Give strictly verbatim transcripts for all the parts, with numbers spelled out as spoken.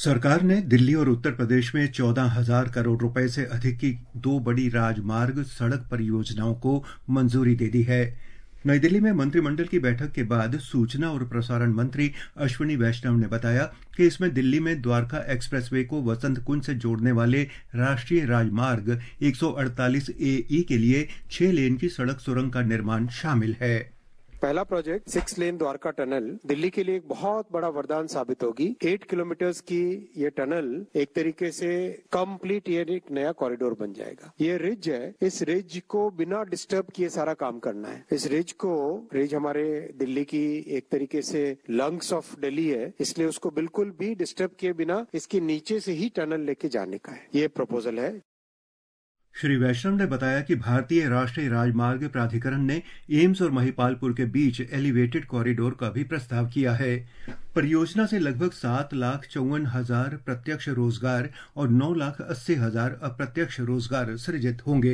सरकार ने दिल्ली और उत्तर प्रदेश में चौदह हजार करोड़ रुपए से अधिक की दो बड़ी राजमार्ग सड़क परियोजनाओं को मंजूरी दे दी है। नई दिल्ली में मंत्रिमंडल की बैठक के बाद सूचना और प्रसारण मंत्री अश्विनी वैष्णव ने बताया कि इसमें दिल्ली में द्वारका एक्सप्रेसवे को वसंत कुंज से जोड़ने वाले राष्ट्रीय राजमार्ग एक सौ अड़तालीस ए ई के लिए छह लेन की सड़क सुरंग का निर्माण शामिल है। पहला project six lane Dwarka tunnel Delhi के लिए एक बहुत बड़ा वरदान साबित होगी। एट किलोमीटर्स की ये टनल एक तरीके से कंप्लीट ये एक नया कॉरिडोर बन जाएगा। ये रिज है, इस रिज को बिना डिस्टर्ब किए सारा काम करना है। इस रिज को रिज हमारे दिल्ली की एक तरीके से लंग्स ऑफ दिल्ली है, इसलिए उसको बिल्कुल भी डिस्टर्ब किए बिना इसके नीचे से ही टनल लेके जाने का है। ये प्रपोजल है। श्री वैष्णव ने बताया कि भारतीय राष्ट्रीय राजमार्ग प्राधिकरण ने एम्स और महिपालपुर के बीच एलिवेटेड कॉरिडोर का भी प्रस्ताव किया है। परियोजना से लगभग सात लाख चौवन हजार प्रत्यक्ष रोजगार और नौ लाख अस्सी हजार अप्रत्यक्ष रोजगार सृजित होंगे।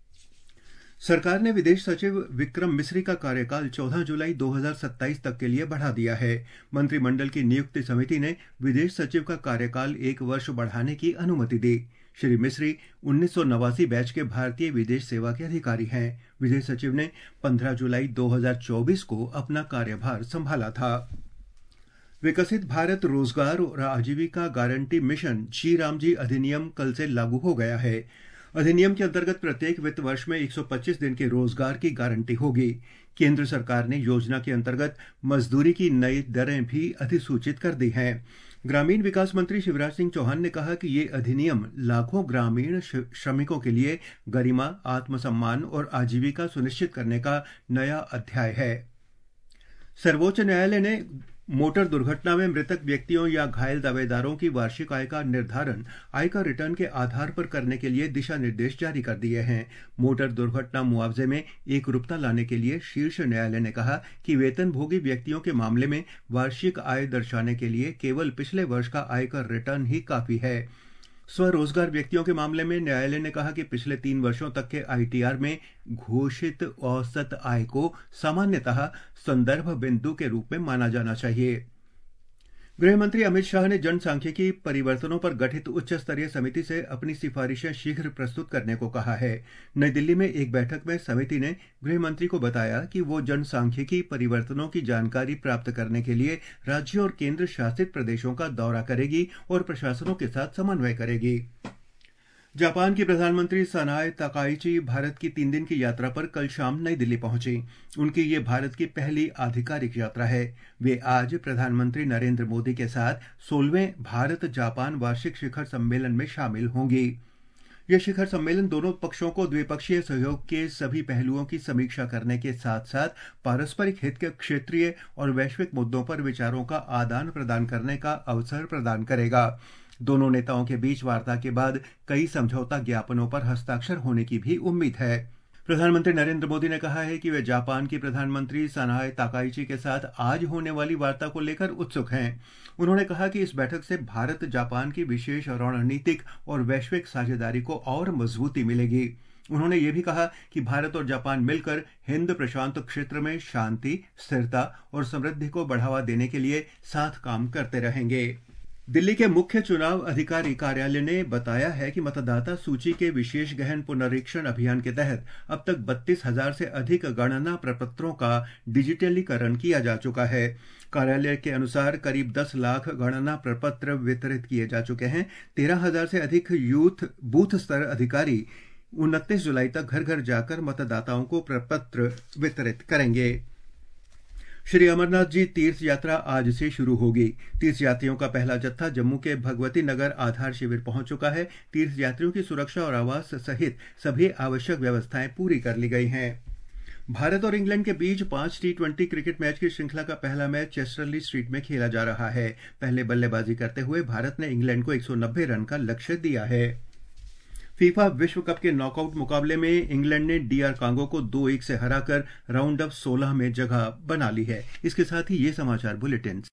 सरकार ने विदेश सचिव विक्रम मिस्री का कार्यकाल चौदह जुलाई दो हजार सत्ताईस तक के लिए बढ़ा दिया है। मंत्रिमंडल की नियुक्ति समिति ने विदेश सचिव का कार्यकाल एक वर्ष बढ़ाने की अनुमति दी। श्री मिस्री उन्नीस सौ नवासी बैच के भारतीय विदेश सेवा के अधिकारी हैं। विदेश सचिव ने पंद्रह जुलाई दो हजार चौबीस को अपना कार्यभार संभाला था। विकसित भारत रोजगार और आजीविका गारंटी मिशन जी रामजी अधिनियम कल से लागू हो गया है। अधिनियम के अंतर्गत प्रत्येक वित्त वर्ष में एक सौ पच्चीस दिन के रोजगार की गारंटी होगी। केंद्र सरकार ने योजना के अंतर्गत मजदूरी की नई दरें भी अधिसूचित कर दी हैं। ग्रामीण विकास मंत्री शिवराज सिंह चौहान ने कहा कि ये अधिनियम लाखों ग्रामीण श्रमिकों के लिए गरिमा, आत्मसम्मान और आजीविका सुनिश्चित करने का नया अध्याय है। सर्वोच्च न्यायालय ने मोटर दुर्घटना में मृतक व्यक्तियों या घायल दावेदारों की वार्षिक आय का निर्धारण आयकर रिटर्न के आधार पर करने के लिए दिशा निर्देश जारी कर दिए हैं। मोटर दुर्घटना मुआवजे में एकरूपता लाने के लिए शीर्ष न्यायालय ने कहा कि वेतनभोगी व्यक्तियों के मामले में वार्षिक आय दर्शाने के लिए केवल पिछले वर्ष का आयकर रिटर्न ही काफी है। स्वरोजगार व्यक्तियों के मामले में न्यायालय ने कहा कि पिछले तीन वर्षों तक के आईटीआर में घोषित औसत आय को सामान्यतः संदर्भ बिंदु के रूप में माना जाना चाहिए। गृह मंत्री अमित शाह ने जनसांख्यिकी परिवर्तनों पर गठित उच्च स्तरीय समिति से अपनी सिफारिशें शीघ्र प्रस्तुत करने को कहा है। नई दिल्ली में एक बैठक में समिति ने गृह मंत्री को बताया कि वो जनसांख्यिकी परिवर्तनों की जानकारी प्राप्त करने के लिए राज्यों और केंद्र शासित प्रदेशों का दौरा करेगी और प्रशासनों के साथ समन्वय करेगी। जापान की प्रधानमंत्री सनाए ताकाइची भारत की तीन दिन की यात्रा पर कल शाम नई दिल्ली पहुंची। उनकी ये भारत की पहली आधिकारिक यात्रा है। वे आज प्रधानमंत्री नरेंद्र मोदी के साथ सोलहवें भारत जापान वार्षिक शिखर सम्मेलन में शामिल होंगी। यह शिखर सम्मेलन दोनों पक्षों को द्विपक्षीय सहयोग के सभी पहलुओं की समीक्षा करने के साथ साथ पारस्परिक हित के क्षेत्रीय और वैश्विक मुद्दों पर विचारों का आदान प्रदान करने का अवसर प्रदान करेगा। दोनों नेताओं के बीच वार्ता के बाद कई समझौता ज्ञापनों पर हस्ताक्षर होने की भी उम्मीद है। प्रधानमंत्री नरेंद्र मोदी ने कहा है कि वे जापान की प्रधानमंत्री सनाए ताकाइची के साथ आज होने वाली वार्ता को लेकर उत्सुक हैं। उन्होंने कहा कि इस बैठक से भारत जापान की विशेष रणनीतिक और वैश्विक साझेदारी को और मजबूती मिलेगी। उन्होंने ये भी कहा कि भारत और जापान मिलकर हिंद प्रशांत क्षेत्र में शांति, स्थिरता और समृद्धि को बढ़ावा देने के लिए साथ काम करते रहेंगे। दिल्ली के मुख्य चुनाव अधिकारी कार्यालय ने बताया है कि मतदाता सूची के विशेष गहन पुनरीक्षण अभियान के तहत अब तक बत्तीस हजार से अधिक गणना प्रपत्रों का डिजिटलीकरण किया जा चुका है। कार्यालय के अनुसार करीब दस लाख गणना प्रपत्र वितरित किए जा चुके हैं। तेरह हजार से अधिक यूथ बूथ स्तर अधिकारी उनतीस जुलाई तक घर घर जाकर मतदाताओं को प्रपत्र वितरित करेंगे। श्री अमरनाथ जी तीर्थ यात्रा आज से शुरू होगी। तीर्थ यात्रियों का पहला जत्था जम्मू के भगवती नगर आधार शिविर पहुंच चुका है। तीर्थ यात्रियों की सुरक्षा और आवास सहित सभी आवश्यक व्यवस्थाएं पूरी कर ली गई हैं। भारत और इंग्लैंड के बीच पांच टी ट्वेंटी क्रिकेट मैच की श्रृंखला का पहला मैच चेस्टरली स्ट्रीट में खेला जा रहा है। पहले बल्लेबाजी करते हुए भारत ने इंग्लैंड को एक सौ नब्बे रन का लक्ष्य दिया है। फीफा विश्व कप के नॉकआउट मुकाबले में इंग्लैंड ने डीआर कांगो को दो एक से हराकर राउंड अप सोलह में जगह बना ली है। इसके साथ ही ये समाचार बुलेटिन